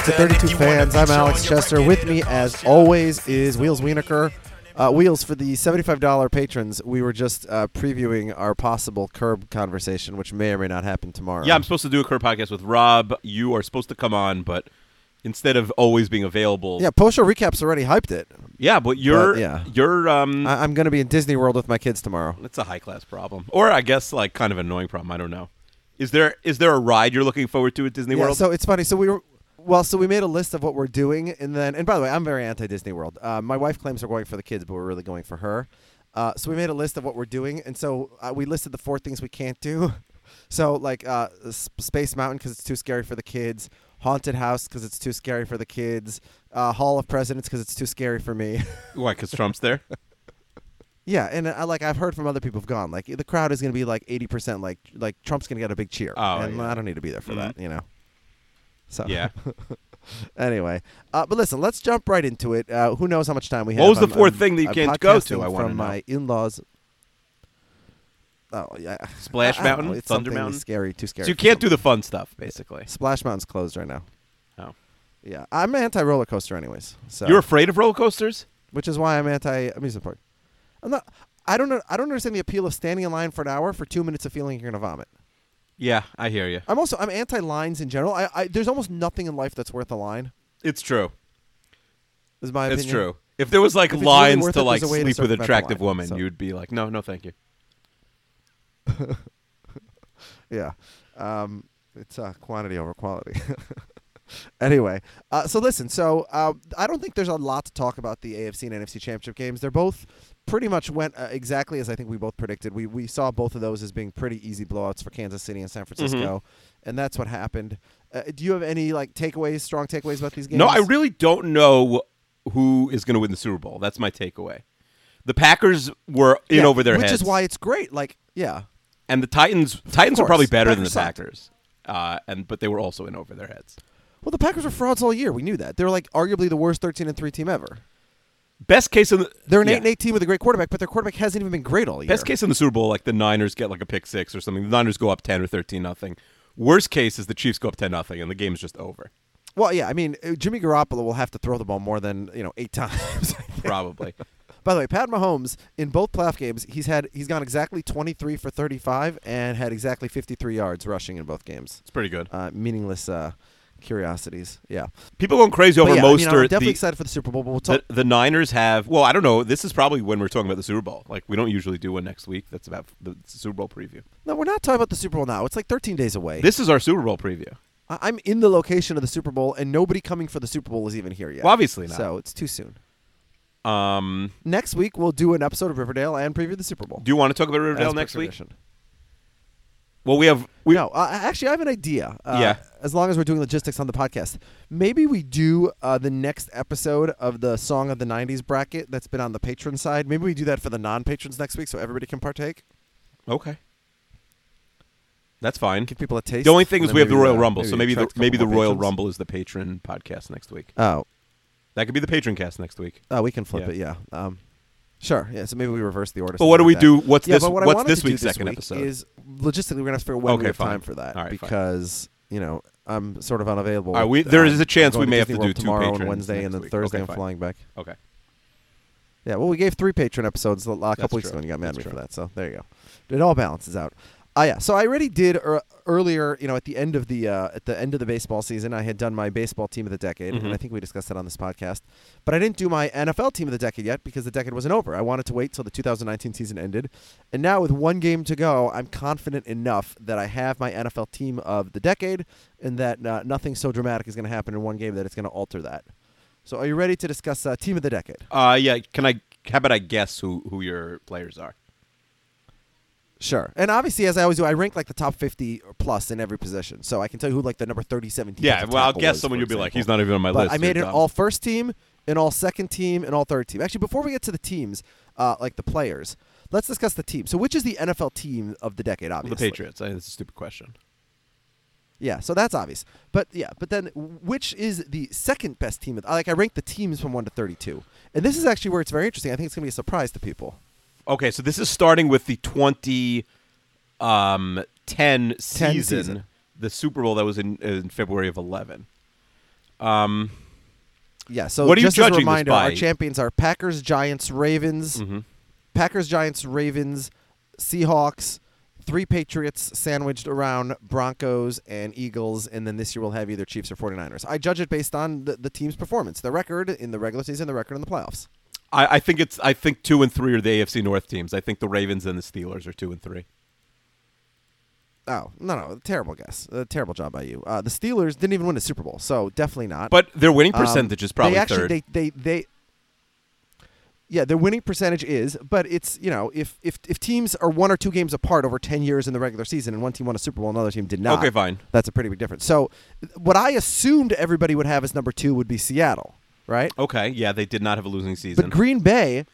to 32 Fans. I'm Alex Chester. With me, as always, is Wheels Wienerker. Wheels, for the $75 patrons, we were just previewing our possible Curb conversation, which may or may not happen tomorrow. Yeah, I'm supposed to do a Curb podcast with Rob. You are supposed to come on, but instead of always being available... Yeah, post-show recaps already hyped it. Yeah, but you're... I'm going to be in Disney World with my kids tomorrow. It's a high-class problem. Or I guess, like, kind of an annoying problem. I don't know. Is there a ride you're looking forward to at Disney World? So it's funny. So we made a list of what we're doing, and by the way, I'm very anti-Disney World. My wife claims we're going for the kids, but we're really going for her. So we made a list of what we're doing, and so we listed the 4 things we can't do. So like Space Mountain because it's too scary for the kids, Haunted House because it's too scary for the kids, Hall of Presidents because it's too scary for me. Why? Because Trump's there. Yeah, and I've heard from other people who've gone. Like the crowd is going to be like 80%. Like Trump's going to get a big cheer. And I don't need to be there for that. You know. So yeah. Anyway, but listen, let's jump right into it. Who knows how much time we have? What was the 4th thing that you can't go to? I want to know. From my in-laws. Oh yeah. Splash Mountain, it's Thunder something Mountain. Scary, too scary. So you can't do the fun stuff, basically. Splash Mountain's closed right now. Oh. Yeah, I'm anti-roller coaster anyways. So you're afraid of roller coasters? Which is why I'm anti-amusement park. I don't understand the appeal of standing in line for an hour for 2 minutes of feeling you're gonna vomit. Yeah, I hear you. I'm anti-lines in general. There's almost nothing in life that's worth a line. It's true. Is my opinion. It's true. If there was like if lines really to like to sleep with an attractive woman, so. you'd be like, no, thank you. Yeah, it's quantity over quality. Anyway, so listen. So I don't think there's a lot to talk about the AFC and NFC Championship games. They're both pretty much went exactly as I think we both predicted. We saw both of those as being pretty easy blowouts for Kansas City and San Francisco, and that's what happened. Do you have any strong takeaways about these games? No, I really don't know who is going to win the Super Bowl. That's my takeaway. The Packers were in over their heads, which is why it's great. And the Titans were probably better than the Packers, but they were also in over their heads. Well, the Packers were frauds all year. We knew that. They're like arguably the worst 13-3 team ever. Best case in they're an 8-8 team with a great quarterback, but their quarterback hasn't even been great all year. Best case in the Super Bowl, like the Niners get like a pick 6 or something. The Niners go up 10 or 13-0. Worst case is the Chiefs go up 10-0 and the game's just over. Well, yeah, I mean, Jimmy Garoppolo will have to throw the ball more than 8 times. Probably. By the way, Pat Mahomes in both playoff games, he's gone exactly 23 for 35 and had exactly 53 yards rushing in both games. It's pretty good. Meaningless curiosities. Yeah. People going crazy over Mostert. I'm definitely excited for the Super Bowl. But we'll talk. The Niners have. Well, I don't know. This is probably when we're talking about the Super Bowl. Like we don't usually do one next week. That's about the Super Bowl preview. No, we're not talking about the Super Bowl now. It's like 13 days away. This is our Super Bowl preview. I'm in the location of the Super Bowl, and nobody coming for the Super Bowl is even here yet. Well, obviously not. So it's too soon. Next week we'll do an episode of Riverdale and preview the Super Bowl. Do you want to talk about Riverdale next week? Well, no. Actually, I have an idea. Yeah. As long as we're doing logistics on the podcast, maybe we do the next episode of the Song of the '90s bracket that's been on the patron side. Maybe we do that for the non-patrons next week, so everybody can partake. Okay. That's fine. Give people a taste. The only thing is we have the Royal Rumble, so maybe the Royal patrons. Rumble is the patron podcast next week. Oh. That could be the patron cast next week. Oh, we can flip it, yeah. Sure, yeah, so maybe we reverse the order. But what do we do? What's this week's second episode? Is logistically we're going to have to figure out when we have time for that. All right, because, I'm sort of unavailable. There is a chance we may have to Disney do World 2 tomorrow patrons and Wednesday, and then Thursday I'm fine. flying back. Okay. Yeah, well, we gave 3 patron episodes a couple weeks ago, and you got mad at me for that, so there you go. It all balances out. Yeah. So I already did earlier. At the end of the baseball season, I had done my baseball team of the decade, and I think we discussed that on this podcast. But I didn't do my NFL team of the decade yet because the decade wasn't over. I wanted to wait till the 2019 season ended, and now with 1 game to go, I'm confident enough that I have my NFL team of the decade, and that nothing so dramatic is going to happen in 1 game that it's going to alter that. So, are you ready to discuss team of the decade? Yeah. How about I guess who your players are? Sure. And obviously, as I always do, I rank like the top 50 or plus in every position. So I can tell you who like the number 37 team. Yeah, well, I'll guess someone you'll be like, he's not even on my list. I made an all first team, an all second team, and all third team. Actually, before we get to the teams, like the players, let's discuss the team. So which is the NFL team of the decade, obviously? The Patriots. I think that's a stupid question. Yeah, so that's obvious. But then which is the second best team? I ranked the teams from 1 to 32. And this is actually where it's very interesting. I think it's going to be a surprise to people. Okay, so this is starting with the 2010 season, the Super Bowl that was in February of 11. Yeah. So what are you just as a judging this reminder, by? our champions are Packers, Giants, Ravens. Mm-hmm. Packers, Giants, Ravens, Seahawks, 3 Patriots sandwiched around Broncos and Eagles, and then this year we'll have either Chiefs or 49ers. I judge it based on the team's performance, the record in the regular season, the record in the playoffs. I think 2 and 3 are the AFC North teams. I think the Ravens and the Steelers are 2 and 3. Oh, no, terrible guess. Terrible job by you. The Steelers didn't even win a Super Bowl, so definitely not. But their winning percentage is probably they actually, third. Yeah, their winning percentage is, but it's, if teams are 1 or 2 games apart over 10 years in the regular season and one team won a Super Bowl and another team did not. Okay, fine. That's a pretty big difference. So what I assumed everybody would have as number 2 would be Seattle, right? Okay, yeah, they did not have a losing season. But Green Bay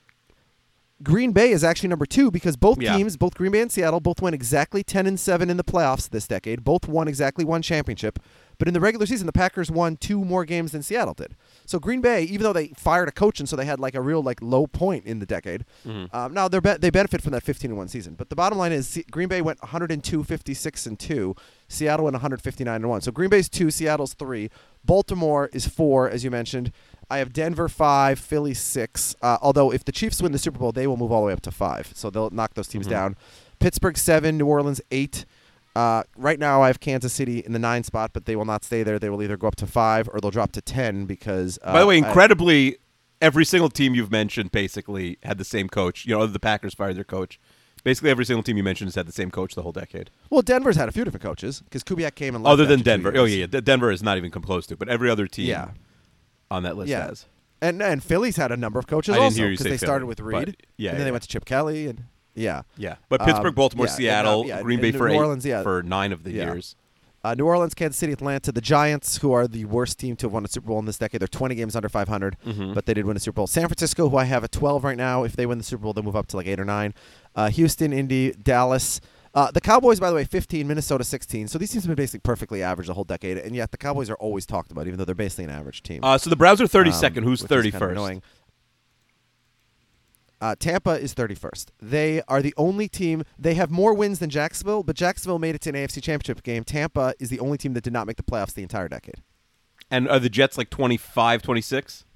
is actually number 2 because both teams, both Green Bay and Seattle, both went exactly 10-7 in the playoffs this decade. Both won exactly 1 championship. But in the regular season, the Packers won 2 more games than Seattle did. So Green Bay, even though they fired a coach and so they had like a real low point in the decade, now they benefit from that 15-1 season. But the bottom line is Green Bay went 102-56-2. Seattle went 159-1. So Green Bay's 2, Seattle's 3. Baltimore is 4, as you mentioned. I have Denver 5, Philly 6. Although if the Chiefs win the Super Bowl, they will move all the way up to 5. So they'll knock those teams down. Pittsburgh 7, New Orleans 8. Right now I have Kansas City in the 9 spot, but they will not stay there. They will either go up to 5 or they'll drop to 10 because... By the way, incredibly, every single team you've mentioned basically had the same coach. The Packers fired their coach. Basically, every single team you mentioned has had the same coach the whole decade. Well, Denver's had a few different coaches because Kubiak came and left. Other than Denver. Oh, yeah. Denver is not even come close to, but every other team on that list Yeah. has. And Philly's had a number of coaches I didn't also hear you because say they started Philly, with but Reed. yeah, and then they went to Chip Kelly. And yeah. But Pittsburgh, Baltimore, Seattle, Green Bay New for Orleans, 8 for 9 of the years. New Orleans, Kansas City, Atlanta, the Giants, who are the worst team to have won a Super Bowl in this decade. They're 20 games under 500, but they did win a Super Bowl. San Francisco, who I have at 12 right now. If they win the Super Bowl, they'll move up to like 8 or 9. Houston, Indy, Dallas. The Cowboys, by the way, 15, Minnesota 16. So these teams have been basically perfectly average the whole decade, and yet the Cowboys are always talked about, even though they're basically an average team. So the Browns are 32nd. Who's which is 31st? kind of annoying. Tampa is 31st. They are the only team. They have more wins than Jacksonville, but Jacksonville made it to an AFC Championship game. Tampa is the only team that did not make the playoffs the entire decade. And are the Jets like 25, 26?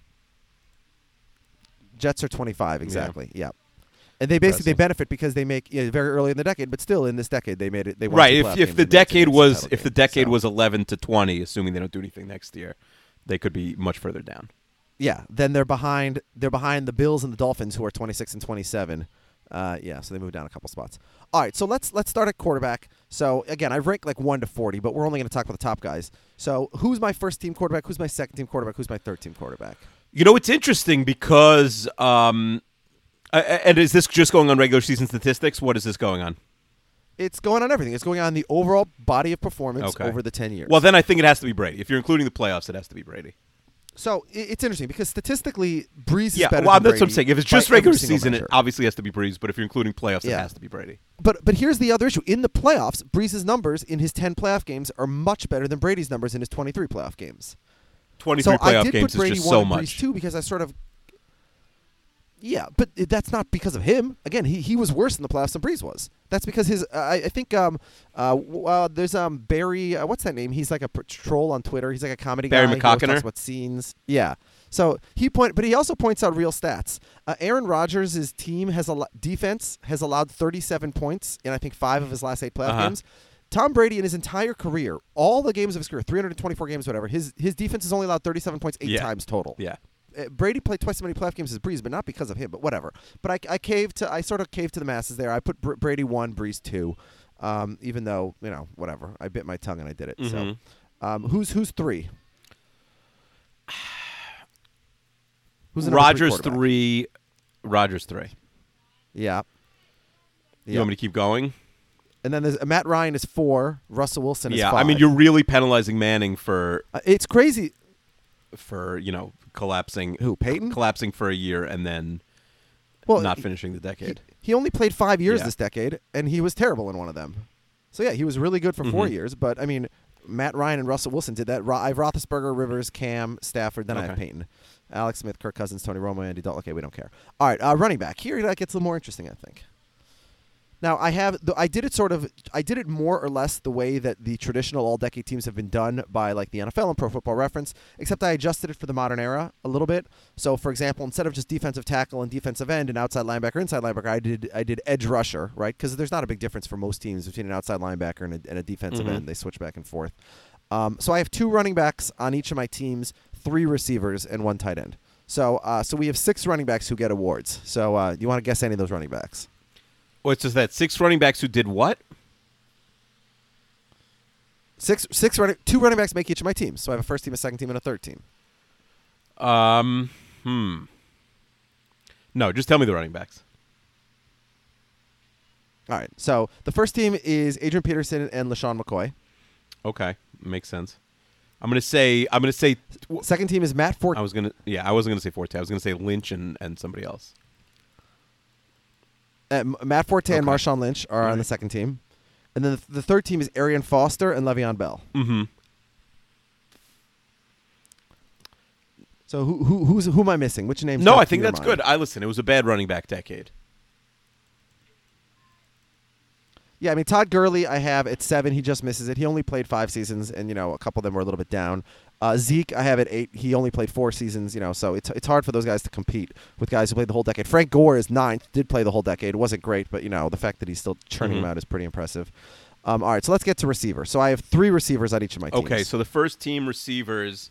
Jets are 25, exactly. Yeah. And they basically benefit because they make very early in the decade, but still in this decade they made it. They won right. two playoff If games the and made it to decade the was title if the game. decade was 11 to 20, assuming they don't do anything next year, they could be much further down. Yeah, then they're behind the Bills and the Dolphins, who are 26 and 27. So they moved down a couple spots. All right, so let's start at quarterback. So again, I've ranked like 1 to 40, but we're only going to talk about the top guys. So who's my first team quarterback? Who's my second team quarterback? Who's my third team quarterback? It's interesting because and is this just going on regular season statistics? What is this going on? It's going on everything. It's going on the overall body of performance over the 10 years. Well, then I think it has to be Brady. If you're including the playoffs, it has to be Brady. So it's interesting because statistically, Breeze is better well, than that's Brady. what I'm saying. If it's just by every regular single season, measure. it obviously has to be Breeze. But if you're including playoffs, it has to be Brady. But here's the other issue. In the playoffs, Breeze's numbers in his 10 playoff games are much better than Brady's numbers in his 23 playoff games. 23 so playoff I did games put Brady is just so and much. Breeze 2 because I sort of... Yeah, but that's not because of him. Again, he was worse in the playoffs than Breeze was. That's because his I think there's Barry what's that name? He's like a troll on Twitter. He's like a comedy Barry guy. He McCockiner? talks about scenes. Yeah. So but he also points out real stats. Aaron Rodgers' team defense has allowed 37 points in I think 5 of his last 8 playoff games. Tom Brady in his entire career, all the games of his career, 324 games, whatever, his defense has only allowed 37 points 8 times total. Yeah. Brady played twice as many playoff games as Breeze, but not because of him. But whatever. But I sort of caved to the masses there. I put Brady 1, Breeze 2, even though whatever. I bit my tongue and I did it. So, who's 3? Who's the Rodgers 3, Rodgers 3. Yeah. You want me to keep going? And then there's Matt Ryan is 4. Russell Wilson is 5. I mean, you're really penalizing Manning for. It's crazy. For collapsing. Who, Peyton? Collapsing for a year and then not finishing the decade. He only played 5 years this decade, and he was terrible in one of them. So yeah, he was really good for 4 years. But I mean, Matt Ryan and Russell Wilson did that. I have Roethlisberger, Rivers, Cam, Stafford. Then I have Peyton, Alex Smith, Kirk Cousins, Tony Romo, Andy Dalton. Okay, we don't care. All right, running back. Here it gets a little more interesting, I think. Now I did it more or less the way that the traditional all-decade teams have been done by like the NFL and Pro Football Reference, except I adjusted it for the modern era a little bit. So, for example, instead of just defensive tackle and defensive end and outside linebacker, inside linebacker, I did edge rusher, right? Because there's not a big difference for most teams between an outside linebacker and a defensive end. They switch back and forth. So I have 2 running backs on each of my teams, 3 receivers, and 1 tight end. So we have 6 running backs who get awards. So you want to guess any of those running backs? Well, it's just that 6 running backs who did what? 2 running backs make each of my teams. So I have a first team, a second team, and a third team. No, just tell me the running backs. All right. So the first team is Adrian Peterson and LaShawn McCoy. Okay, makes sense. I'm gonna say. Second team is Matt Forte. I wasn't gonna say Forte. I was gonna say Lynch and somebody else. Matt Forte and Marshawn Lynch are on the second team. And then the third team is Arian Foster and Le'Veon Bell. Mm-hmm. So who am I missing? Which names? No, I think that's good. Listen, it was a bad running back decade. Yeah, I mean, Todd Gurley I have at 7. He just misses it. He only played 5 seasons, and, a couple of them were a little bit down. Zeke I have at 8. He only played 4 seasons, so it's hard for those guys to compete with guys who played the whole decade. Frank Gore is 9th, did play the whole decade. It wasn't great, but, the fact that he's still churning them out is pretty impressive. All right, so let's get to receiver. So I have 3 receivers on each of my teams. Okay, so the first team receivers,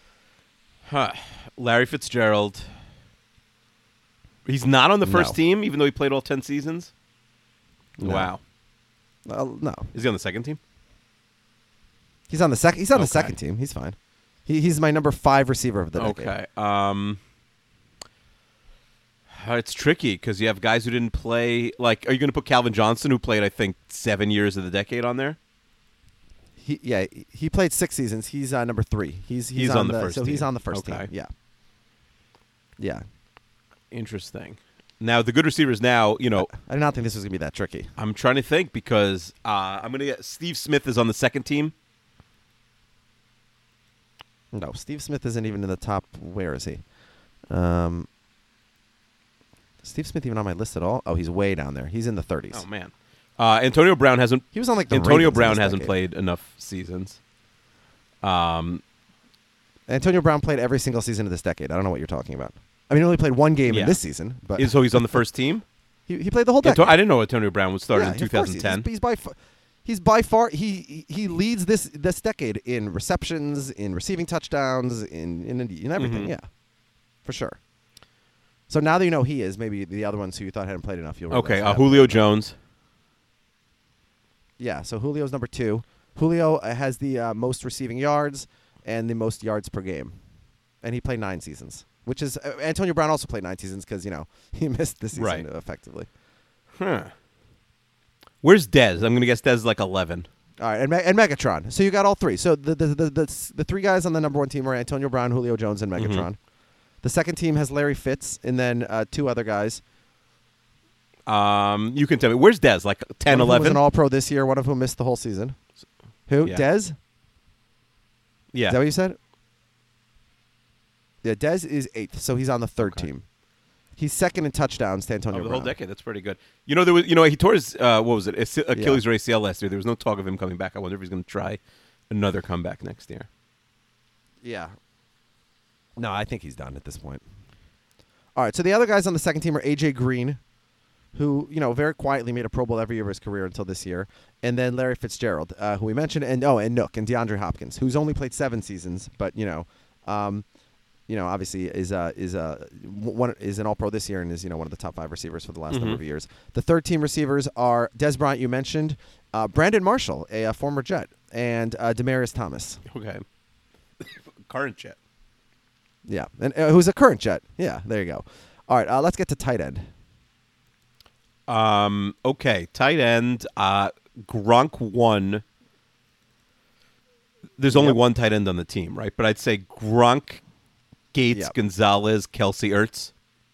Larry Fitzgerald. He's not on the first team, even though he played all 10 seasons? No. Wow. No. Is he on the second team? He's on the second. He's on the second team. He's fine. He's my number 5 receiver of the decade. Okay. It's tricky because you have guys who didn't play. Like, are you going to put Calvin Johnson, who played, I think, 7 years of the decade, on there? He played 6 seasons. He's number 3. He's on the first team. So he's on the first team. Yeah. Yeah. Interesting. Now, the good receivers now, I did not think this was going to be that tricky. I'm trying to think because I'm going to get Steve Smith is on the second team. No, Steve Smith isn't even in the top. Where is he? Steve Smith even on my list at all? Oh, he's way down there. He's in the 30s. Oh, man. Antonio Brown hasn't. He was on like the Antonio Ravens Brown hasn't decade. played enough seasons. Antonio Brown played every single season of this decade. I don't know what you're talking about. I mean, he only played 1 game in this season, but so he's on the first team. He played the whole decade. I didn't know Antonio Brown was started in 2010. He's by far he leads this decade in receptions, in receiving touchdowns, in everything. Mm-hmm. Yeah, for sure. So now that you know he is, maybe the other ones who you thought hadn't played enough, you'll realize. Okay, Julio Jones. Yeah, so Julio's number 2. Julio has the most receiving yards and the most yards per game, and he played 9 seasons. Which is Antonio Brown also played 9 seasons because he missed the season effectively. Huh. Where's Dez? I'm gonna guess Dez is like 11. All right, and Megatron. So you got all 3. So the 3 guys on the number 1 team are Antonio Brown, Julio Jones, and Megatron. Mm-hmm. The second team has Larry Fitz, and then 2 other guys. You can tell me where's Dez? Like 10, 11. Was an All-Pro this year. One of whom missed the whole season. Who? Yeah. Dez? Yeah. Is that what you said? Yeah, Dez is 8th, so he's on the third team. He's second in touchdowns to Antonio Brown. The whole decade. That's pretty good. There was, he tore his what was it? Achilles or ACL last year. There was no talk of him coming back. I wonder if he's going to try another comeback next year. Yeah. No, I think he's done at this point. All right, so the other guys on the second team are AJ Green, who very quietly made a Pro Bowl every year of his career until this year, and then Larry Fitzgerald, who we mentioned, and Nook and DeAndre Hopkins, who's only played 7 seasons, but obviously is an All-Pro this year and is one of the top 5 receivers for the last number of years. The third team receivers are Dez Bryant, you mentioned, Brandon Marshall, a former Jet, and Demaryius Thomas. Okay, current Jet. Yeah, and who's a current Jet. Yeah, there you go. All right, let's get to tight end. Okay, tight end. Gronk 1. There's only 1 tight end on the team, right? But I'd say Gronk, Gates, Gonzalez, Kelsey, Ertz.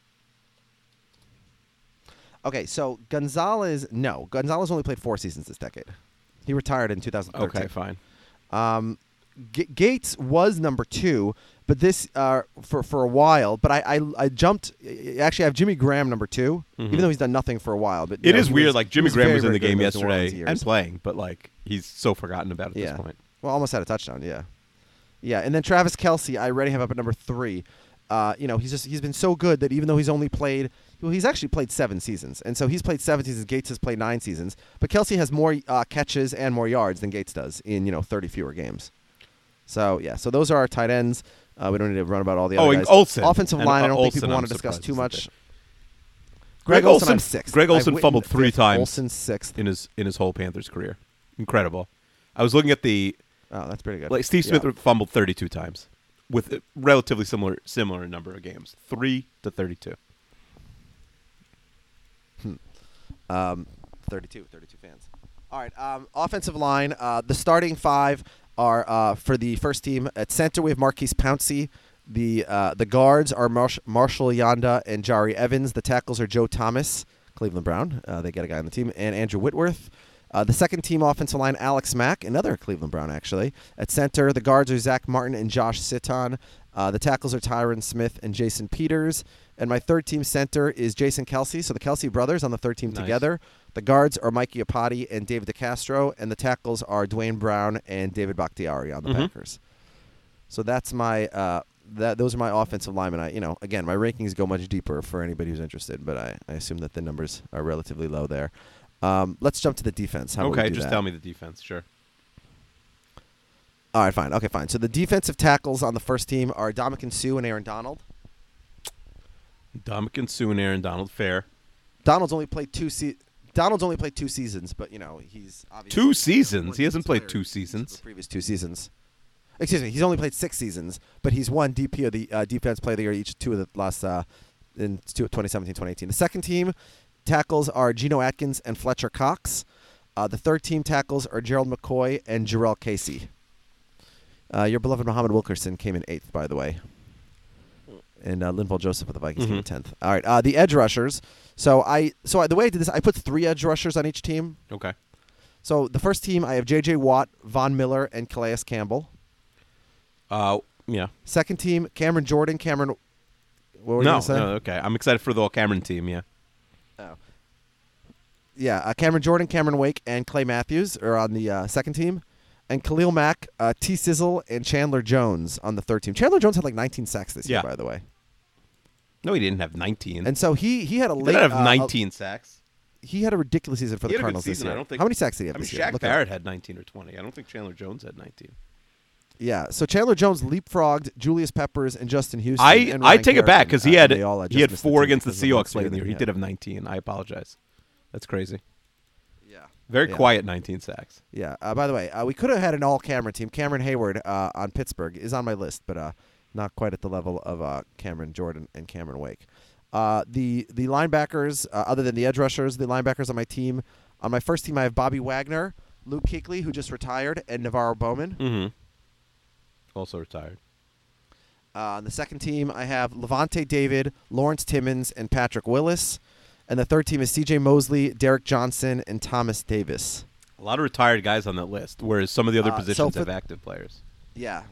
Okay, so Gonzalez only played 4 seasons this decade. He retired in 2013. Okay, fine. Gates was number 2, but this for a while. But I jumped. Actually, I have Jimmy Graham number 2, even though he's done nothing for a while. But it is weird. Like Jimmy Graham was in the game in yesterday and playing, but like he's so forgotten about at this point. Well, almost had a touchdown. Yeah. And then Travis Kelce, I already have up at number 3. He's been so good that even though he's only played. Well, he's actually played 7 seasons, and so he's played 7 seasons. Gates has played 9 seasons, but Kelce has more catches and more yards than Gates does in 30 fewer games. So so those are our tight ends. We don't need to run about all the other guys. Olsen. Offensive line, I don't think people want to discuss too much. Greg Olsen, I'm 6th. Greg Olsen fumbled 3 times. Olsen 6th in his whole Panthers career. Incredible. I was looking at the. Oh, that's pretty good. Like Steve Smith fumbled 32 times, with a relatively similar number of games, 3 to 32. 32 fans. All right, offensive line. The starting 5 are for the first team. At center, we have Marquise Pouncey. The guards are Marshall Yanda and Jari Evans. The tackles are Joe Thomas, Cleveland Brown. They get a guy on the team, and Andrew Whitworth. The second team offensive line, Alex Mack, another Cleveland Brown, actually. At center, the guards are Zach Martin and Josh Sitton. The tackles are Tyron Smith and Jason Peters. And my third team center is Jason Kelce. So the Kelce brothers on the third team together. The guards are Mike Iupati and David DeCastro. And the tackles are Dwayne Brown and David Bakhtiari on the Packers. So that's my those are my offensive linemen. Again, my rankings go much deeper for anybody who's interested, but I assume that the numbers are relatively low there. Let's jump to the defense. Tell me the defense, sure. All right, fine. Okay, fine. So the defensive tackles on the first team are Ndamukong Suh and Aaron Donald. Ndamukong Suh and Aaron Donald, fair. Donald's only played 2 seasons, but he's obviously 2 seasons. He hasn't played 2 seasons. The previous 2 seasons. Excuse me. He's only played 6 seasons, but he's won DP of the Defense Player of the Year each 2 of the last in 2017, 2018. The second team tackles are Geno Atkins and Fletcher Cox. The third team tackles are Gerald McCoy and Jarrell Casey. Your beloved Muhammad Wilkerson came in 8th, by the way. And Linval Joseph of the Vikings came in 10th. All right, the edge rushers. So the way I did this, I put 3 edge rushers on each team. Okay. So the first team, I have J.J. Watt, Von Miller, and Calais Campbell. Yeah. Second team, Cameron Jordan, What were you going to say? No, okay. I'm excited for the all-Cameron team, yeah. Oh. Yeah, Cameron Jordan, Cameron Wake, and Clay Matthews are on the second team. And Khalil Mack, T. Sizzle, and Chandler Jones on the third team. Chandler Jones had like 19 sacks this year, by the way. No, he didn't have 19. And so he had a late... He didn't have 19 sacks. He had a ridiculous season for the Cardinals this year. How many sacks did he have this year? Shaq Barrett had 19 or 20. I don't think Chandler Jones had 19. Yeah, so Chandler Jones leapfrogged Julius Peppers and Justin Houston. I take it back because he had 4 against the Seahawks late in the year. He did have 19. I apologize. That's crazy. Yeah. Very quiet 19 sacks. Yeah. By the way, we could have had an all-Cameron team. Cameron Hayward on Pittsburgh is on my list, but not quite at the level of Cameron Jordan and Cameron Wake. The linebackers, other than the edge rushers, the linebackers on my team. On my first team, I have Bobby Wagner, Luke Kuechly, who just retired, and Navarro Bowman. Mm-hmm. Also retired. On the second team, I have Levante David, Lawrence Timmons, and Patrick Willis. And the third team is C.J. Mosley, Derek Johnson, and Thomas Davis. A lot of retired guys on that list, whereas some of the other positions have active players. Yeah.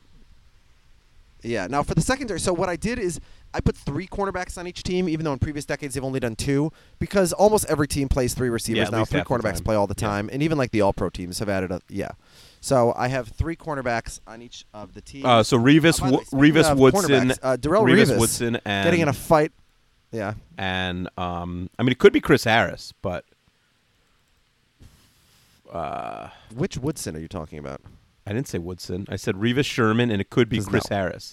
Yeah. Now, for the secondary, so what I did is I put 3 cornerbacks on each team, even though in previous decades they've only done 2, because almost every team plays 3 receivers now. 3 cornerbacks play all the time, and even like the All-Pro teams have added So I have 3 cornerbacks on each of the teams. So Revis Woodson, Darrell Revis Woodson, and getting in a fight. Yeah. And it could be Chris Harris, but which Woodson are you talking about? I didn't say Woodson. I said Revis Sherman, and it could be Chris Harris.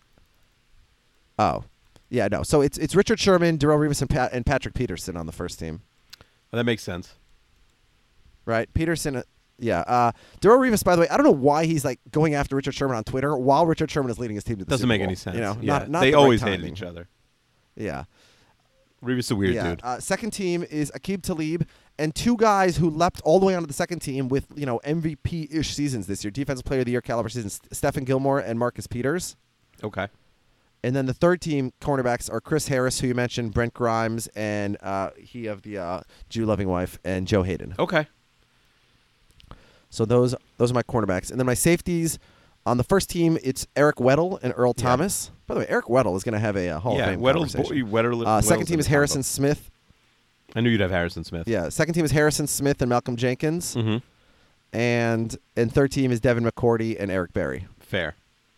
Oh, yeah, no. So it's Richard Sherman, Darrell Revis, and Patrick Peterson on the first team. Well, that makes sense, right? Peterson. Yeah. Darrell Revis, by the way, I don't know why he's like going after Richard Sherman on Twitter while Richard Sherman is leading his team to the Doesn't Super make Bowl. any sense. Not they the always right hated each other. Yeah. Revis is a weird dude. Second team is Aqib Talib and 2 guys who leapt all the way onto the second team with MVP-ish seasons this year, Defensive Player of the Year caliber seasons, Stephen Gilmore and Marcus Peters. Okay. And then the third team cornerbacks are Chris Harris, who you mentioned, Brent Grimes, and he of the Jew-loving wife, and Joe Hayden. Okay. So those are my cornerbacks. And then my safeties On the first team, it's Eric Weddle and Earl Thomas. By the way, Eric Weddle is going to have a Hall of Fame conversation. Second team is Harrison Smith. I knew you'd have Harrison Smith. Yeah, second team is Harrison Smith and Malcolm Jenkins. Mm-hmm. And third team is Devin McCourty and Eric Berry. Fair.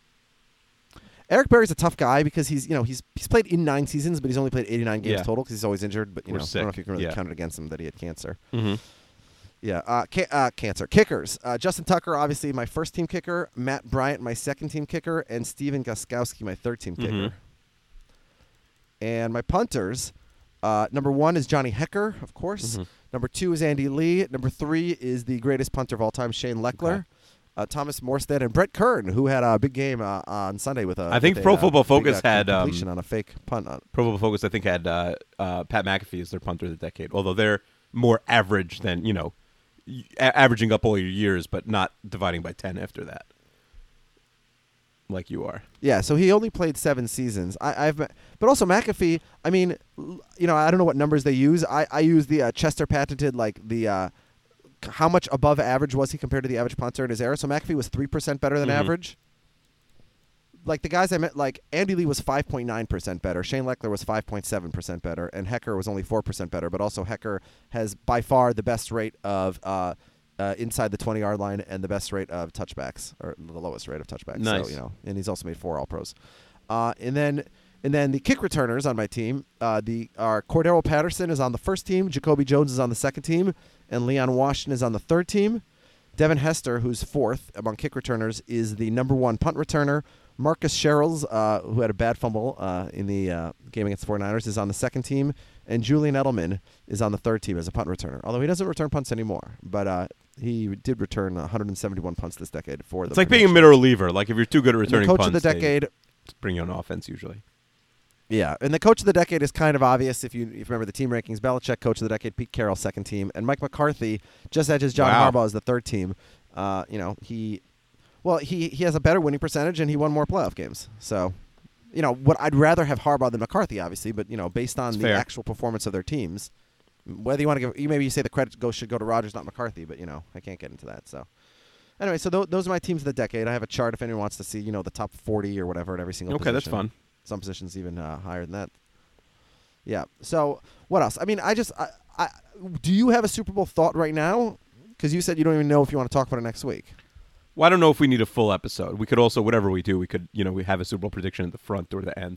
Eric Berry's a tough guy because he's played in 9 seasons, but he's only played 89 games total because he's always injured. But I don't know if you can really count it against him that he had cancer. Mm-hmm. Yeah, cancer. Kickers. Justin Tucker, obviously my first team kicker. Matt Bryant, my second team kicker, and Steven Gostkowski, my third team kicker. And my punters. Number 1 is Johnny Hecker, of course. Mm-hmm. Number 2 is Andy Lee. Number 3 is the greatest punter of all time, Shane Leckler. Okay. Thomas Morstead and Brett Kern, who had a big game on Sunday with a. I think Pro Football Focus had completion on a fake punt. Pro Football Focus, I think, had Pat McAfee as their punter of the decade. Although they're more average than averaging up all your years, but not dividing by 10 after that, like you are. Yeah, so he only played 7 seasons. But also McAfee. I mean, I don't know what numbers they use. I use the Chester patented how much above average was he compared to the average punter in his era. So McAfee was 3% better than average. Like the guys I met, like Andy Lee was 5.9% better. Shane Leckler was 5.7% better, and Hecker was only 4% better. But also Hecker has by far the best rate of inside the 20-yard line and the best rate of touchbacks, or the lowest rate of touchbacks. Nice. So, and he's also made 4 All-Pros. And then the kick returners on my team, our Cordero Patterson is on the first team, Jacoby Jones is on the second team, and Leon Washington is on the third team. Devin Hester, who's 4th among kick returners, is the number 1 punt returner. Marcus Sherrills, who had a bad fumble in the game against the 49ers, is on the second team. And Julian Edelman is on the third team as a punt returner, although he doesn't return punts anymore. But he did return 171 punts this decade for the. It's like being a middle reliever. Like if you're too good at returning punts, punts, coach of the decade, bring you on offense usually. Yeah, and the coach of the decade is kind of obvious if you remember the team rankings. Belichick, coach of the decade, Pete Carroll, second team, and Mike McCarthy just edges John Harbaugh as the third team. He has a better winning percentage and he won more playoff games. So, what I'd rather have Harbaugh than McCarthy, obviously, but based on the actual performance of their teams, whether you want to maybe you say the credit should go to Rodgers, not McCarthy, but I can't get into that. So, anyway, so those are my teams of the decade. I have a chart if anyone wants to see, the top 40 or whatever at every single position. Okay, that's fun. Some positions even higher than that. Yeah. So what else? I mean, I do you have a Super Bowl thought right now? Because you said you don't even know if you want to talk about it next week. Well, I don't know if we need a full episode. We could also, whatever we do, we could, we have a Super Bowl prediction at the front or the end.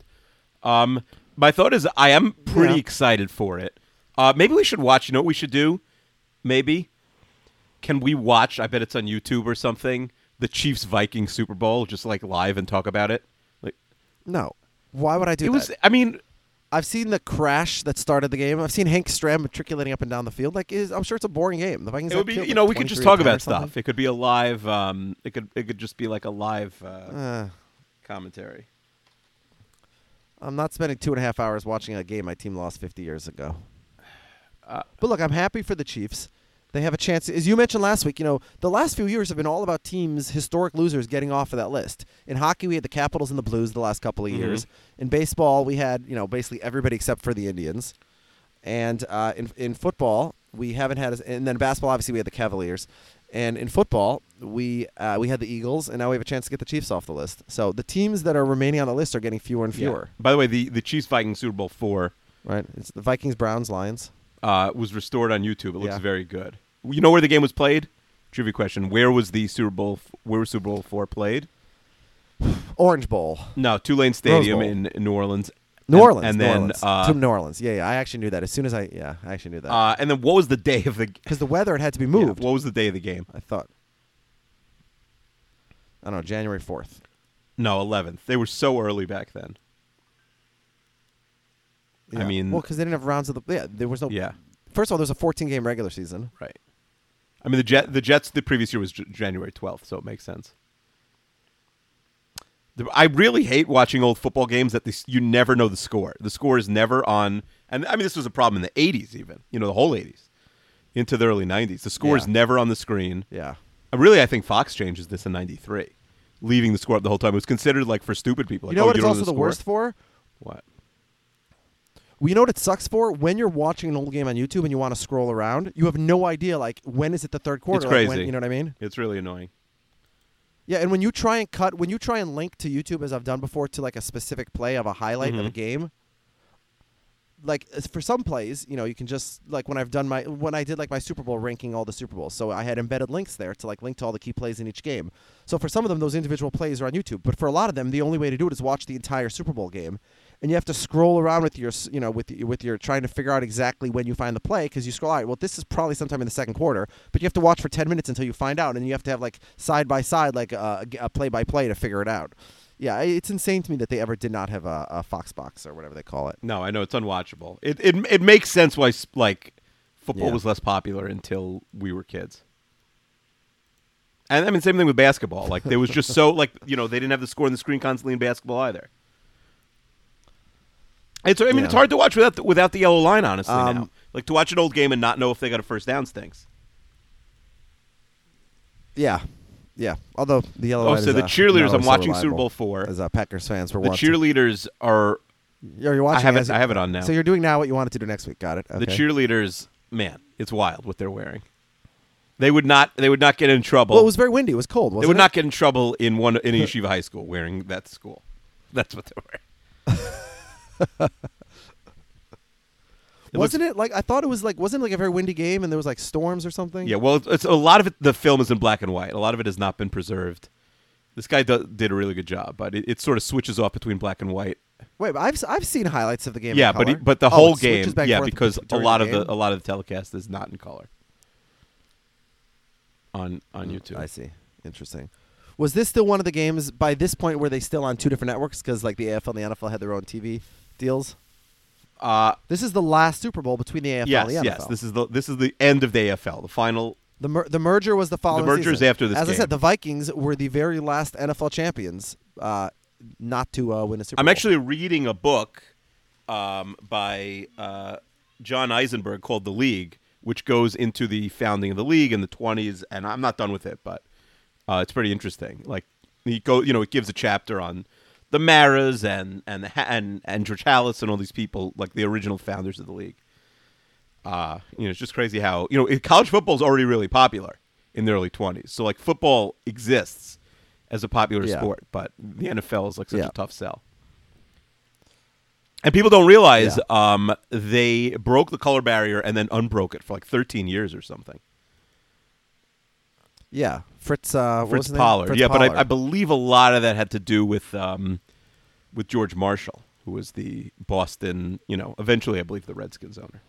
My thought is I am pretty excited for it. Maybe we should watch, what we should do? Maybe. Can we watch, I bet it's on YouTube or something, the Chiefs-Vikings Super Bowl, just like live and talk about it? No. Why would I do that? I've seen the crash that started the game. I've seen Hank Stram matriculating up and down the field. I'm sure it's a boring game. The Vikings. It would be, we could just talk about stuff. It could be a live. It could just be like a live commentary. I'm not spending 2.5 hours watching a game my team lost 50 years ago. But look, I'm happy for the Chiefs. They have a chance. As you mentioned last week, the last few years have been all about teams, historic losers, getting off of that list. In hockey, we had the Capitals and the Blues the last couple of years. In baseball, we had, basically everybody except for the Indians. And in football, we haven't had, and then basketball, obviously, we had the Cavaliers. And in football, we had the Eagles, and now we have a chance to get the Chiefs off the list. So the teams that are remaining on the list are getting fewer and fewer. Yeah. By the way, the Chiefs-Vikings Super Bowl 4. Right. It's the Vikings, Browns, Lions. Was restored on YouTube. It looks very good. You know where the game was played? Trivia question. Where was Super Bowl 4 played? Orange Bowl. No, Tulane Stadium in New Orleans. New Orleans. And New then Orleans. To New Orleans. Yeah, I actually knew that. As soon as I actually knew that. And then what was the day of the? Because the weather it had to be moved. Yeah, what was the day of the game? I thought. I don't know. January 4th. No, 11th. They were so early back then. Yeah. Because they didn't have rounds of the. Yeah, there was no. Yeah. First of all, there's a 14-game regular season. Right. I mean, the Jets the previous year was January 12th, so it makes sense. I really hate watching old football games that you never know the score. The score is never on, and I mean this was a problem in the 80s even, the whole 80s into the early 90s. The score is never on the screen. Yeah. I think Fox changes this in 93, leaving the score up the whole time. It was considered like for stupid people. Like, what it's also the worst for? What? Well, you know what it sucks for? When you're watching an old game on YouTube and you want to scroll around, you have no idea, when is it the third quarter? It's crazy. When, you know what I mean? It's really annoying. Yeah, and when you try and link to YouTube, as I've done before, to like a specific play of a highlight of a game, like for some plays, you can just like when I did like my Super Bowl ranking all the Super Bowls, so I had embedded links there to like link to all the key plays in each game. So for some of them, those individual plays are on YouTube, but for a lot of them, the only way to do it is watch the entire Super Bowl game, and you have to scroll around with your with your trying to figure out exactly when you find the play, because you scroll, all right, well, this is probably sometime in the second quarter, but you have to watch for 10 minutes until you find out, and you have to have like side by side like a play by play to figure it out. Yeah, it's insane to me that they ever did not have a Fox box or whatever they call it. No, I know it's unwatchable. It makes sense why like football was less popular until we were kids. And I mean, same thing with basketball. Like there was just so like they didn't have the score on the screen constantly in basketball either. It's it's hard to watch without the yellow line, honestly. Now, like to watch an old game and not know if they got a first down stinks. Yeah. Yeah, although the yellow line so the cheerleaders, I'm watching Super Bowl 4. As Packers fans were the cheerleaders are... You're watching I have it on now. So you're doing now what you wanted to do next week. Got it. Okay. The cheerleaders, man, it's wild what they're wearing. They would not get in trouble. Well, it was very windy. It was cold, wasn't it? They would not get in trouble in a yeshiva high school wearing that school. That's what they're wearing. Wasn't it like I thought it was like wasn't it like a very windy game and there was like storms or something? Yeah, well, it's a lot of it. The film is in black and white. A lot of it has not been preserved. This guy did a really good job, but it sort of switches off between black and white. Wait, but I've seen highlights of the game. Yeah, in color. but the whole game, because a lot of the telecast is not in color on YouTube. I see. Interesting. Was this still one of the games by this point where they still on two different networks because like the AFL and the NFL had their own TV deals? This is the last Super Bowl between the AFL and the NFL. Yes, this is the end of the AFL. The final. The merger was the following. The merger is after this. As game. I said, the Vikings were the very last NFL champions not to win a Super Bowl. I'm actually reading a book by John Eisenberg called The League, which goes into the founding of the league in the 20s, and I'm not done with it, but it's pretty interesting. Like it gives a chapter on the Maras and George Halas and all these people, like the original founders of the league. It's just crazy how college football is already really popular in the early 20s. So like football exists as a popular sport, but the NFL is like such a tough sell. And people don't realize they broke the color barrier and then unbroke it for like 13 years or something. Yeah, Fritz Pollard. Fritz But Pollard. I believe a lot of that had to do with George Marshall, who was the Boston, eventually I believe the Redskins owner.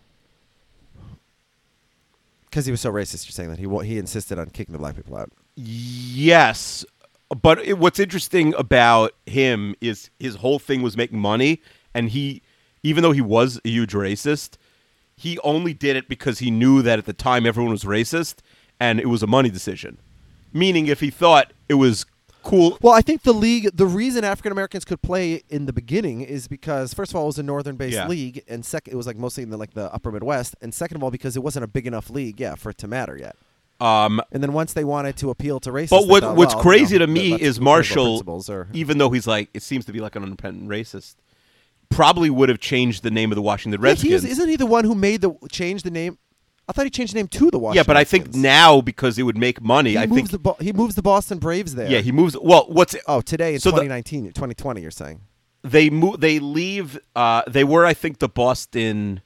Because he was so racist, you're saying that he insisted on kicking the black people out. Yes, but what's interesting about him is his whole thing was making money, and even though he was a huge racist, he only did it because he knew that at the time everyone was racist, and it was a money decision. Meaning, if he thought it was cool. Well, I think the reason African Americans could play in the beginning is because, first of all, it was a northern-based league, and second, it was like mostly in the upper Midwest, and second of all, because it wasn't a big enough league, for it to matter yet. And then once they wanted to appeal to racists, but what's crazy to me is Marshall, or, even though he's like, it seems to be like an independent racist, probably would have changed the name of the Washington Redskins. Isn't he the one who changed the name? I thought he changed the name to the Washington. Yeah, but I think now because it would make money, he moves the Boston Braves there. Yeah, he moves. Well, today in 2019, 2020, you're saying they move. They leave. They were, I think, the Boston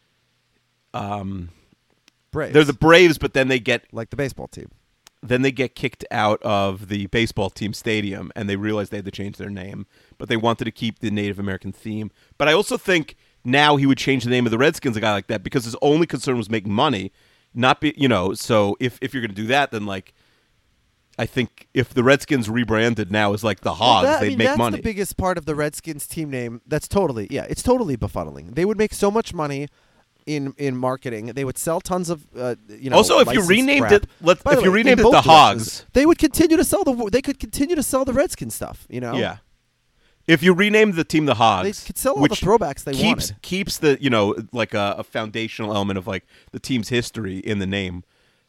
Braves. They're the Braves, but then they get like the baseball team. Then they get kicked out of the baseball team stadium, and they realized they had to change their name. But they wanted to keep the Native American theme. But I also think now he would change the name of the Redskins, a guy like that, because his only concern was making money, not be, so if you're going to do that, then like, I think if the Redskins rebranded now as like the Hogs, they'd make money. That's the biggest part of the Redskins team name. It's totally befuddling. They would make so much money in marketing. They would sell tons of, Also, if you renamed it, if you renamed it the Hogs, they would continue to sell they could continue to sell the Redskins stuff, Yeah. If you renamed the team the Hogs, they could sell all the throwbacks they wanted. Keeps the like a foundational element of like the team's history in the name.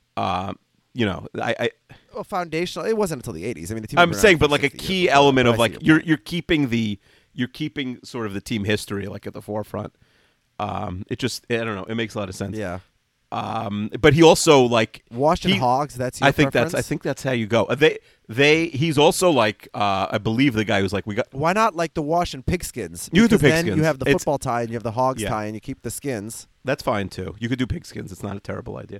Foundational. It wasn't until the 80s. I mean, the team. I'm saying, but like a key element of like you're keeping sort of the team history like at the forefront. I don't know. It makes a lot of sense. Yeah. But he also like Washington Hogs. That's your preference? I think that's how you go. He's also like I believe the guy who's like we got. Why not like the Washington Pigskins? You do then Pigskins. you have the football tie and you have the Hogs tie and you keep the skins. That's fine too. You could do Pigskins. It's not a terrible idea.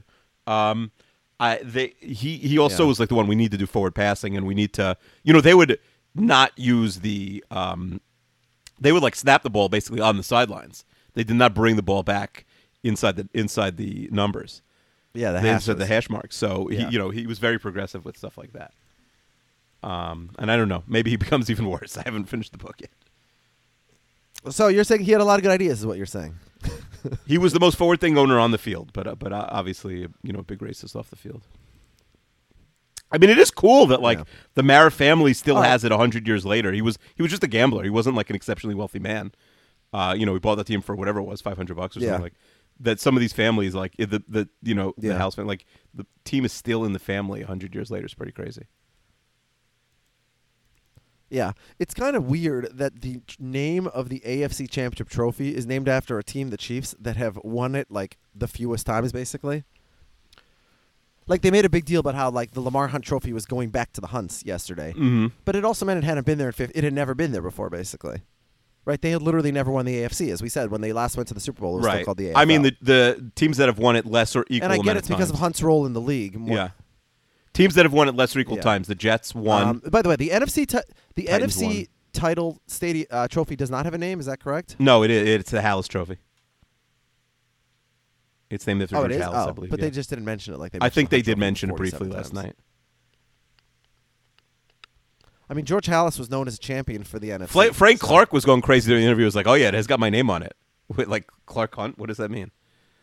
He also was like the one we need to do forward passing and we need to. They would not use the. They would like snap the ball basically on the sidelines. They did not bring the ball back inside the numbers. Yeah, the hash marks. So he was very progressive with stuff like that. And I don't know. Maybe he becomes even worse. I haven't finished the book yet. So you're saying he had a lot of good ideas, is what you're saying? He was the most forward-thinking owner on the field, but obviously, a big racist off the field. I mean, it is cool that the Mara family still has it 100 years later. He was just a gambler. He wasn't like an exceptionally wealthy man. We bought that team for whatever it was, $500 or something like that. Some of these families, like the house family, like the team is still in the family 100 years later. It's pretty crazy. Yeah, it's kind of weird that the name of the AFC Championship trophy is named after a team, the Chiefs, that have won it like the fewest times, basically. Like they made a big deal about how like the Lamar Hunt Trophy was going back to the Hunts yesterday, but it also meant it hadn't been there it had never been there before, basically. Right? They had literally never won the AFC, as we said when they last went to the Super Bowl. It was still called the AFL. I mean, the teams that have won it less or equal. And I get it's because of Hunt's role in the league. Yeah. Teams that have won it less or equal times. The Jets won. By the way, the NFC title trophy does not have a name. Is that correct? No, it is. It's the Hallis Trophy. It's named after George Hallis, I believe. But they just didn't mention it like they. I think they did mention it briefly last night. I mean, George Hallis was known as a champion for the NFC. Frank Clark was going crazy during the interview. He was like, "Oh yeah, it has got my name on it." Wait, like Clark Hunt? What does that mean?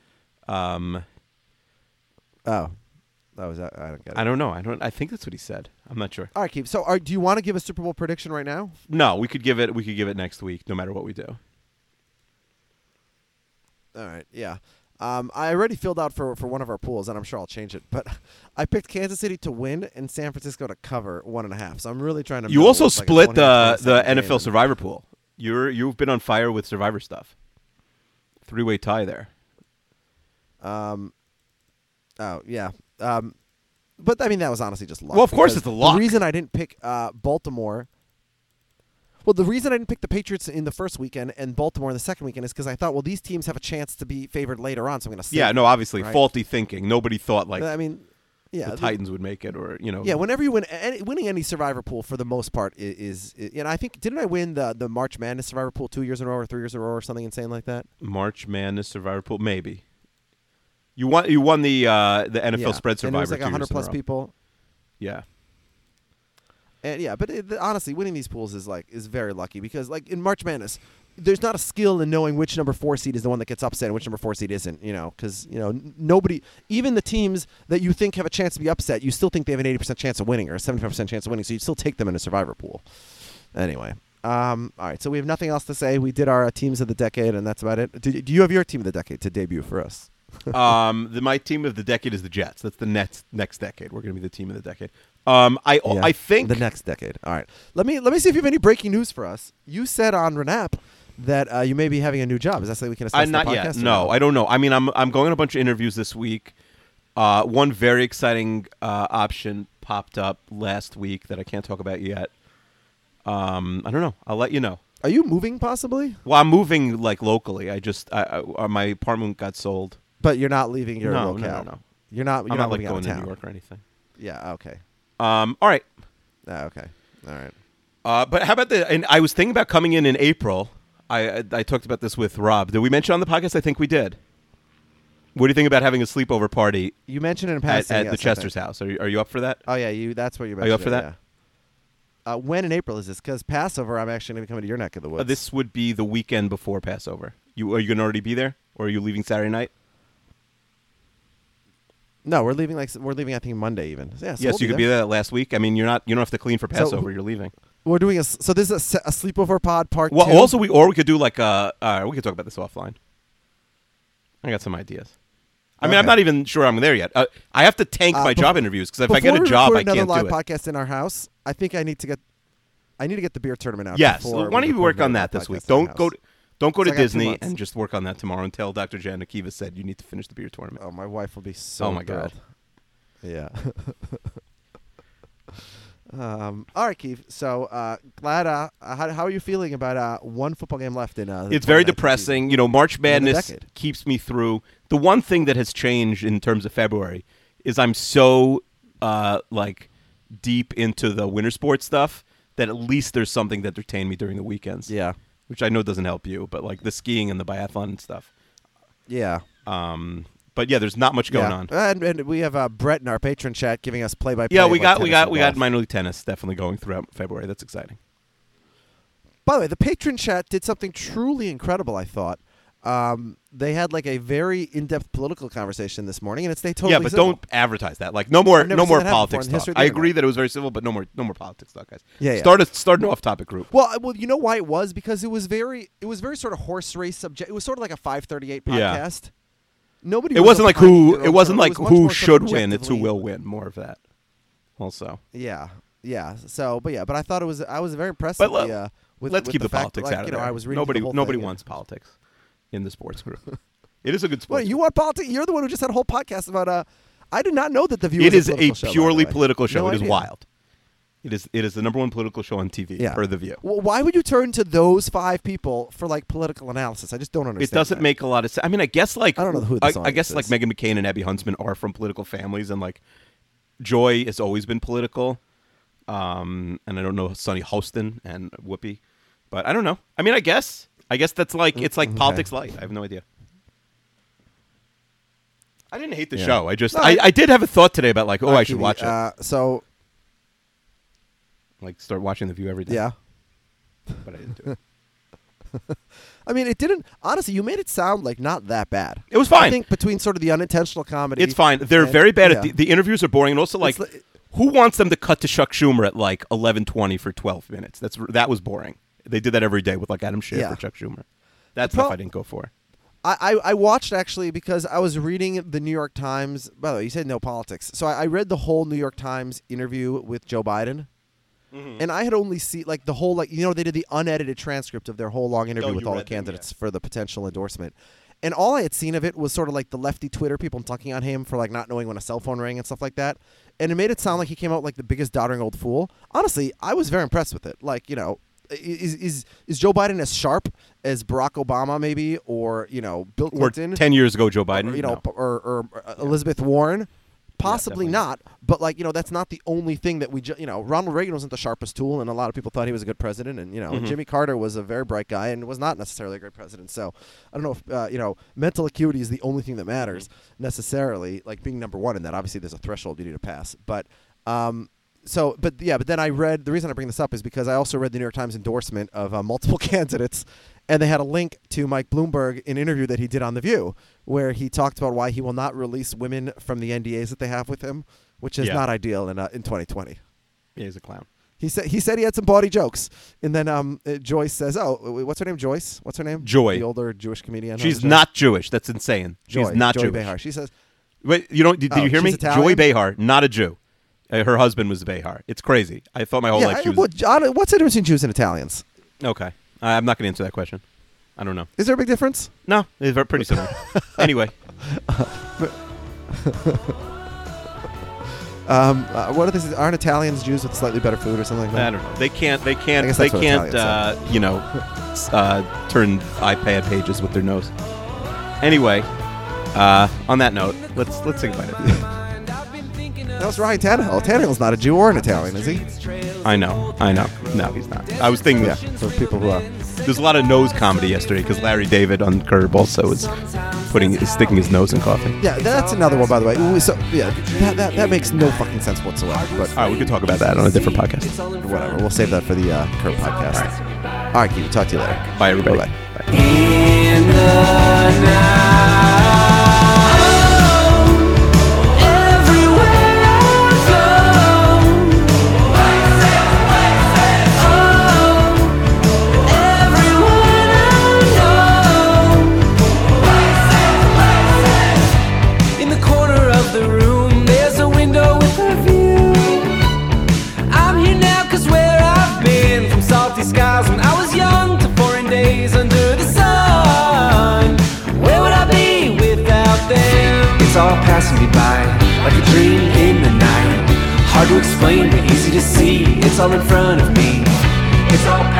I don't get it. I don't know. I think that's what he said. I'm not sure. All right, Keith. So, do you want to give a Super Bowl prediction right now? No, we could give it. We could give it next week, no matter what we do. All right. Yeah. I already filled out for one of our pools, and I'm sure I'll change it. But I picked Kansas City to win and San Francisco to cover 1.5. So I'm really trying to. You also split the NFL Survivor pool. You've been on fire with Survivor stuff. 3-way tie there. Oh yeah. But I mean that was honestly just luck. Well, of course it's a luck. The reason I didn't pick Baltimore. Well, the reason I didn't pick the Patriots in the first weekend and Baltimore in the second weekend is because I thought, well, these teams have a chance to be favored later on, so I'm going to save them, obviously right? Faulty thinking. Nobody thought like. I mean, yeah, the Titans would make it, or Yeah, whenever you win, winning any Survivor pool for the most part is I think didn't I win the March Madness Survivor pool 2 years in a row or 3 years in a row or something insane like that? March Madness Survivor pool, maybe. You won the NFL Spread Survivor. And it was like 100 plus people. Yeah. And but honestly, winning these pools is very lucky because like in March Madness, there's not a skill in knowing which number 4 seed is the one that gets upset and which number 4 seed isn't. Because nobody, even the teams that you think have a chance to be upset, you still think they have an 80% chance of winning or a 75% chance of winning. So you still take them in a Survivor pool. Anyway, all right. So we have nothing else to say. We did our teams of the decade, and that's about it. Do you have your team of the decade to debut for us? My team of the decade is the Jets. That's the next decade. We're going to be the team of the decade. I think the next decade. All right. Let me see if you have any breaking news for us. You said on Renap that you may be having a new job. Is that something we can assess? Not yet. No, I don't know. I mean, I'm going on a bunch of interviews this week. One very exciting option popped up last week that I can't talk about yet. I don't know. I'll let you know. Are you moving possibly? Well, I'm moving like locally. My apartment got sold. But you're not leaving your locale. No. You're not. You're I'm not like moving going out of to town. New York or anything. Yeah. Okay. All right. Okay. All right. But how about and I was thinking about coming in April. I talked about this with Rob. Did we mention on the podcast? I think we did. What do you think about having a sleepover party? You mentioned it in passing at the Chester's house. Are you up for that? Oh yeah, that's what you mentioned. Are you up for that? Yeah. When in April is this? Because Passover, I'm actually going to be coming to your neck of the woods. This would be the weekend before Passover. Are you going to already be there, or are you leaving Saturday night? No, we're leaving. I think Monday even. Yeah, so yes, you could be there last week. I mean, you don't have to clean for Passover. You're leaving. We're doing so this is a sleepover pod part. Well, 2? also we could do like we could talk about this offline. I got some ideas. I mean, I'm not even sure I'm there yet. I have to tank my job interviews because if I get a job, I can't do it. Another live podcast in our house. I think I need to get the beer tournament out. Yes, why don't you work on that this week? Don't Don't go to I got 2 Disney months. and just work on that tomorrow and tell Dr. Jan Akiva said you need to finish the beer tournament. Oh, my wife will be so Oh, my God. thrilled. Yeah. All right, Keith. So glad. How are you feeling about one football game left in? It's very depressing. Season? March Madness decade. keeps me through. The one thing that has changed in terms of February is I'm so deep into the winter sports stuff that at least there's something that entertained me during the weekends. Yeah. Which I know doesn't help you, but the skiing and the biathlon and stuff. Yeah. But yeah, there's not much going on. And we have Brett in our patron chat giving us play-by-play. Yeah, of, we got golf. minor league tennis definitely going throughout February. That's exciting. By the way, the patron chat did something truly incredible, I thought. They had a very in-depth political conversation this morning, and it's totally yeah, but civil. don't advertise that. No more politics talk. I agree internet. that it was very civil, but no more politics talk, guys. Yeah. Start an off-topic group. Well, you know why it was? Because it was very sort of horse race subject. It was sort of like a 538 podcast. Yeah. Nobody. It wasn't like who. It wasn't like much who more sort of should win. It's who objectively- will win. More of that. Also. Yeah. So, but I thought I was very impressed. But with keep the fact politics that, out of there. I was reading the whole Nobody thing, wants politics in the sports group. It is a good sport. What, you want politics? You're the one who just had a whole podcast about. I did not know that the View. It was is a show, purely by the way. political show. No It is idea. wild. It is the number one political show on TV. Yeah. Per The View. Well, why would you turn to those 5 people for political analysis? I just don't understand. It doesn't that. make a lot of sense. I mean, I guess I don't know who this I guess audience is. Meghan McCain and Abby Huntsman are from political families, and Joy has always been political. And I don't know Sonny Hostin and Whoopi, but I don't know. I mean, I guess that's it's like politics light. I have no idea. I didn't hate the show. I just I did have a thought today about I should watch it. So Start watching The View every day. yeah. But I didn't do it. I mean, it didn't. Honestly, you made it sound not that bad. It was fine. I think between sort of the unintentional comedy, It's fine. They're and- very bad yeah. at the interviews are boring, and also who wants them to cut to Chuck Schumer at 11:20 for 12 minutes? That was boring. They did that every day with Adam Schiff Yeah. or Chuck Schumer. That's stuff I didn't go for. I watched actually because I was reading the New York Times. By the way, you said no politics, so I read the whole New York Times interview with Joe Biden. And I had only seen the whole they did the unedited transcript of their whole long interview with you all the read them, candidates yeah. for the potential endorsement. And all I had seen of it was sort of the lefty Twitter people talking on him for not knowing when a cell phone rang and stuff like that. And it made it sound like he came out like the biggest doddering old fool. Honestly, I was very impressed with it. Is Joe Biden as sharp as Barack Obama maybe or Bill Or Clinton 10 years ago, Joe Biden. or, No. or Elizabeth Warren? Possibly definitely not, but that's not the only thing that we. Ronald Reagan wasn't the sharpest tool, and a lot of people thought he was a good president. And Jimmy Carter was a very bright guy and was not necessarily a great president. So I don't know if mental acuity is the only thing that matters necessarily. Being number one in that, obviously there's a threshold you need to pass. But but then I read the reason I bring this up is because I also read the New York Times endorsement of multiple candidates. And they had a link to Mike Bloomberg, an interview that he did on The View, where he talked about why he will not release women from the NDAs that they have with him, which is not ideal in 2020. Yeah, he's a clown. He said he had some bawdy jokes, and then Joyce says, "Oh, what's her name? Joyce? What's her name? Joy, the older Jewish comedian. She's not Jewish. That's insane. Joy, She's not Joy Jewish. Behar. She says, Wait, did you hear me? she's Italian? Joy Behar, not a Jew. Her husband was Behar. It's crazy. I thought my whole life she was. What's the difference between Jews and Italians? Okay, I'm not going to answer that question. I don't know. Is there a big difference? No, they're pretty similar. Anyway. What are these? Aren't Italians Jews with slightly better food or something like that? I don't know. They can't guess that's what turn iPad pages with their nose. Anyway, on that note, let's think about it. That was Ryan Tannehill. Tannehill's not a Jew or an Italian, is he? I know. No, he's not. I was thinking For people who are. there's a lot of nose comedy yesterday because Larry David on Curb also was sticking his nose in coffee. Yeah, that's another one, by the way. So, that makes no fucking sense whatsoever. But All right, we could talk about that on a different podcast. whatever. We'll save that for the Curb podcast. All right, Keith. Talk to you later. Bye, everybody. Bye-bye. Bye. In the night. Skies when I was young to foreign days under the sun. It's all passing me by, like a dream in the night. Hard to explain, but easy to see. It's all in front of me. It's all